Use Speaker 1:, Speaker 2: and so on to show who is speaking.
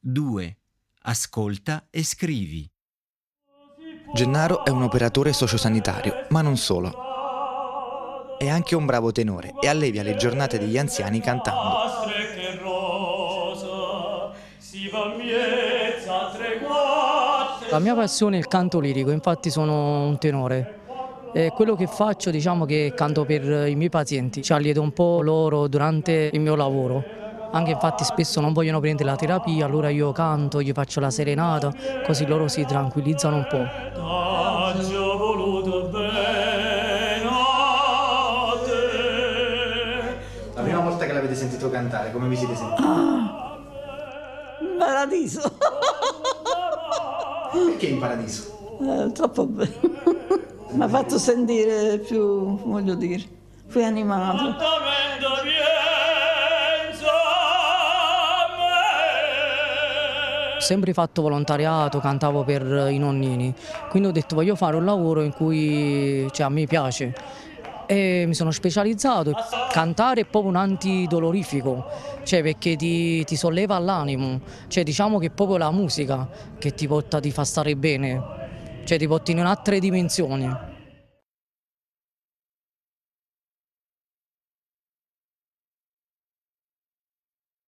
Speaker 1: 2. Ascolta e scrivi.
Speaker 2: Gennaro è un operatore sociosanitario, ma non solo. È anche un bravo tenore e allevia le giornate degli anziani cantando.
Speaker 3: La mia passione è il canto lirico, infatti sono un tenore. E quello che faccio, diciamo che canto per i miei pazienti, ci allieto un po' loro durante il mio lavoro. Anche infatti spesso non vogliono prendere la terapia, allora io canto, gli faccio la serenata, così loro si tranquillizzano un po'.
Speaker 2: La prima volta che l'avete sentito cantare, come vi siete sentiti?
Speaker 4: Paradiso.
Speaker 2: Perché in paradiso?
Speaker 4: Troppo bello. Mi ha fatto sentire più, voglio dire, più animato.
Speaker 3: Ho sempre fatto volontariato, cantavo per i nonnini, quindi ho detto voglio fare un lavoro in cui a me piace. E mi sono specializzato. Cantare è proprio un antidolorifico, perché ti solleva l'animo, diciamo che è proprio la musica che ti fa stare bene, ti porta in altre dimensioni.